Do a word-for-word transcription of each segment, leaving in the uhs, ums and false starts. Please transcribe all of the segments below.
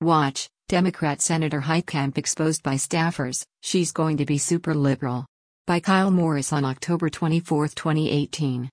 Watch, Democrat Senator Heitkamp exposed by staffers, she's going to be super liberal. By Kyle Morris on October twenty-fourth, twenty eighteen.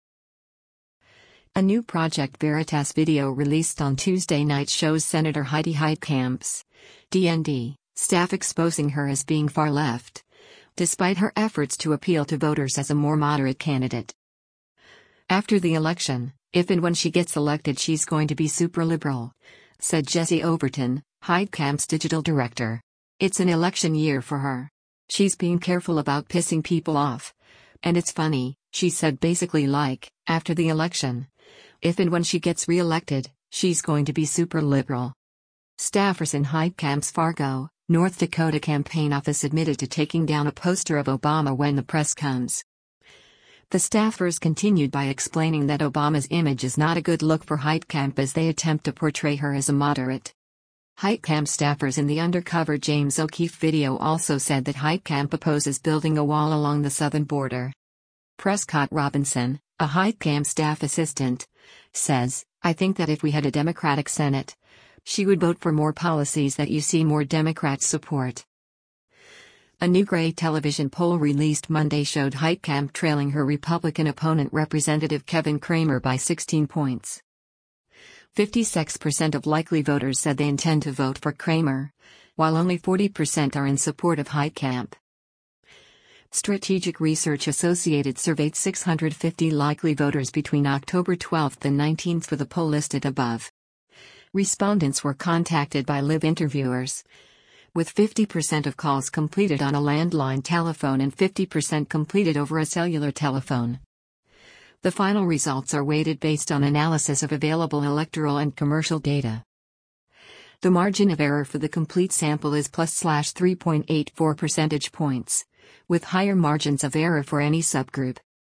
A new Project Veritas video released on Tuesday night shows Senator Heidi Heitkamp's D N D staff exposing her as being far left, despite her efforts to appeal to voters as a more moderate candidate. After the election, if and when she gets elected, she's going to be super liberal, said Jesse Overton, Heitkamp's digital director. It's an election year for her. She's being careful about pissing people off. And it's funny, she said, basically like, after the election, if and when she gets re-elected, she's going to be super liberal. Staffers in Heitkamp's Fargo, North Dakota campaign office admitted to taking down a poster of Obama when the press comes. The staffers continued by explaining that Obama's image is not a good look for Heitkamp as they attempt to portray her as a moderate. Heitkamp staffers in the undercover James O'Keefe video also said that Heitkamp opposes building a wall along the southern border. Prescott Robinson, a Heitkamp staff assistant, says, "I think that if we had a Democratic Senate, she would vote for more policies that you see more Democrats support." A new Gray television poll released Monday showed Heitkamp trailing her Republican opponent Representative Kevin Cramer by sixteen points. fifty-six percent of likely voters said they intend to vote for Cramer, while only forty percent are in support of Heitkamp. Strategic Research Associated surveyed six hundred fifty likely voters between October twelfth and nineteenth for the poll listed above. Respondents were contacted by live interviewers, with fifty percent of calls completed on a landline telephone and fifty percent completed over a cellular telephone. The final results are weighted based on analysis of available electoral and commercial data. The margin of error for the complete sample is plus slash three point eight four percentage points, with higher margins of error for any subgroup.